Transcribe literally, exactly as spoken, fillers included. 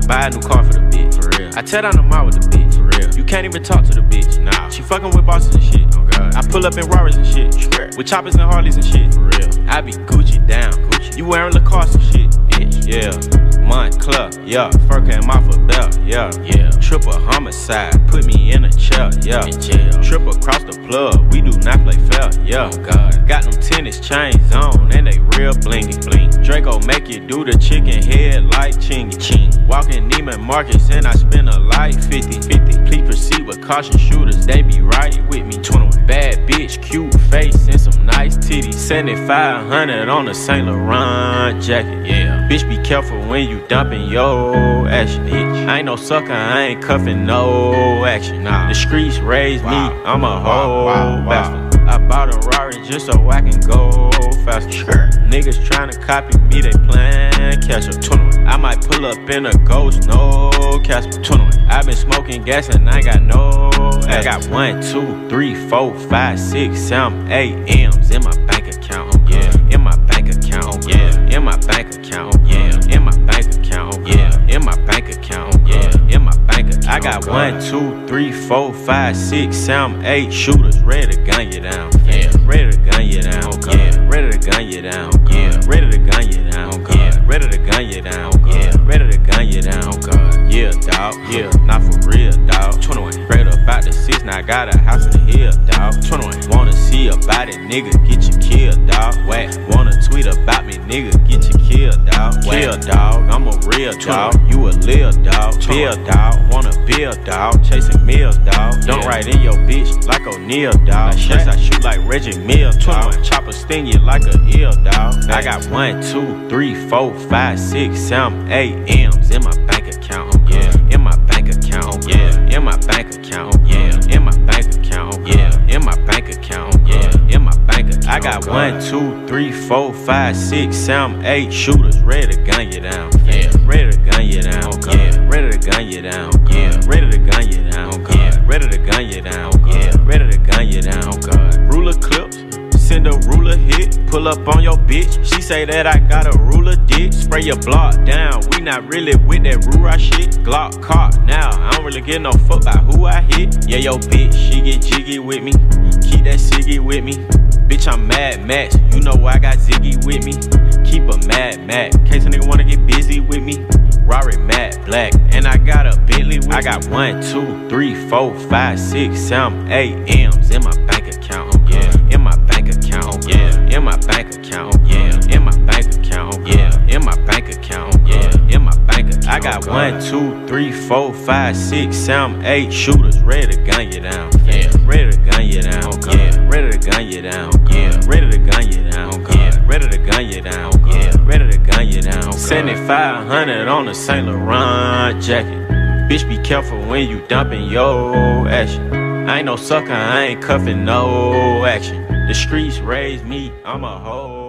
buy a new car for the bitch. For real. I tear down the mall with the bitch. For real. You can't even talk to the bitch. Nah. She fucking with bosses and shit. Oh God. I pull up in Rarers and shit. Sure. With choppers and Harleys and shit. For real. I be Gucci down. Gucci. You wearing Lacoste and shit. Bitch. Yeah. Montclair. Yeah. Fur came off a belt. Yeah. Yeah. Triple homicide. Put me in a chair. Yeah. In jail. Triple across the plug. We do not play fair. Yeah. Oh God. Got them tennis chains on and they real blingy. Bling. Draco make you do the chicken head like chingy. Ching. Walking Neiman Marcus and I spend a light fifty. fifty. Please proceed with caution, shooters. They be right with me. twenty-one. Bad bitch, cute face and some nice titties. seventy-five hundred on a Saint Laurent jacket. Yeah. Bitch, be careful when you dumping your action. Bitch. I ain't no sucker, I ain't cuffing no action. Nah. The streets raised Wow. me, I'm a whole Wow, wow, wow. bastard. I bought a Rari just so I can go faster. Sure. Niggas tryna copy me, they playin' catch up. twenty-one. I might pull up in a ghost, no Casper. twenty-one. I been smoking gas and I got no I got one, two, three, four, five, six, seven, eight M's in my bank account. Yeah. In my bank account. Yeah. In my bank account. Yeah. In my bank account. Yeah. In my bank account. Yeah. In my bank account. I got one, two, three, four, five, six, seven, eight shooters ready to gun you down. Yeah. Ready to gun you down. Yeah. Ready to gun you down. Yeah. Ready to gun you down. Yeah. Ready to gun you down. Yeah. Ready to gun you down. Oh God. Yeah, dawg. Yeah, not for real, dawg. twenty-one. Straight up out the six, now I got a house in the hill, dawg. twenty-one. Wanna see about it, nigga, get you killed, dawg. Whack. Wanna tweet about me, nigga, get you killed, dawg. Kill, dawg. I'm a real dawg. You a lil dawg. Bill, dawg. Wanna build, dawg. Chasing meals, dawg. Don't Yeah. ride in your bitch like O'Neal, dawg. Like Yes, Shaq. I shoot like Reggie Mills, dawg. Chopper sting you like a eel, dawg. I got one, two, three, four, five, six, seven, eight M's in my bank account. Yeah. In my bank account. Yeah. In my bank account. Yeah. In my bank account. Yeah. In my bank account. Yeah. In my bank account. I got one, two, three, four, five, six, seven, eight shooters ready to gun you down. Yeah. Ready to gun you down. Yeah. Ready to gun you down. Yeah. Ready to gun you down. Yeah. Ready to gun you down. Yeah. Ready to gun you down. God. Ruler clips. Send a ruler hit, pull up on your bitch. She say that I got a ruler dick. Spray your block down, we not really with that Rura shit. Glock caught now, I don't really give no fuck about who I hit. Yeah, yo bitch, she get jiggy with me. Keep that ciggy with me. Bitch, I'm Mad Max, you know I got Ziggy with me. Keep a Mad Max, in case a nigga wanna get busy with me. Rari matte black, and I got a Bentley with I got one, two, three, four, five, six, seven, eight M's in my bank account. Yeah, in my bank account. Yeah, in my bank account. Yeah, in my bank account. Yeah, in my bank account. Yeah, in my bank account. I got one, two, three, four, five, six, seven, eight shooters ready to gun you down. Yeah. Ready to gun you down. Yeah, ready to gun you down. Yeah, ready to gun you down. Yeah, ready to gun you down. Yeah, ready to gun you down. seventy-five hundred on a Saint Laurent jacket. Bitch, be careful when you dumping your action. I ain't no sucker, I ain't cuffing no action. The streets raised me, I'm a hoe.